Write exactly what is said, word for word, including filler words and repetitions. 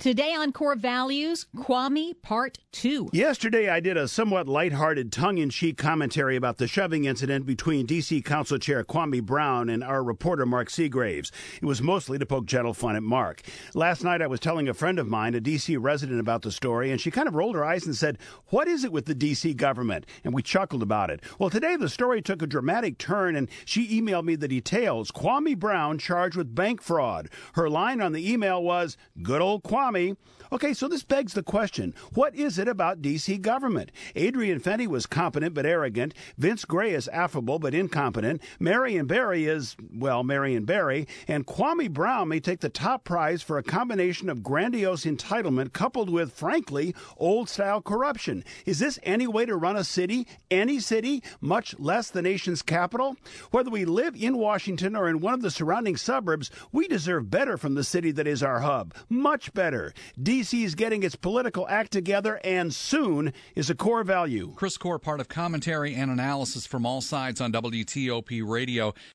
Today on Core Values, Kwame Part two. Yesterday, I did a somewhat lighthearted, tongue-in-cheek commentary about the shoving incident between D C Council Chair Kwame Brown and our reporter Mark Seagraves. It was mostly to poke gentle fun at Mark. Last night, I was telling a friend of mine, a D C resident, about the story, and she kind of rolled her eyes and said, "What is it with the D C government?" And we chuckled about it. Well, today the story took a dramatic turn, and she emailed me the details. Kwame Brown charged with bank fraud. Her line on the email was, "Good old Kwame." Okay, so this begs the question, what is it about D C government? Adrian Fenty was competent but arrogant. Vince Gray is affable but incompetent. Marion Barry is, well, Marion Barry. And Kwame Brown may take the top prize for a combination of grandiose entitlement coupled with, frankly, old-style corruption. Is this any way to run a city? Any city? Much less the nation's capital? Whether we live in Washington or in one of the surrounding suburbs, we deserve better from the city that is our hub. Much better. D C is getting its political act together, and soon is a core value. Chris Core, part of commentary and analysis from all sides on W T O P Radio.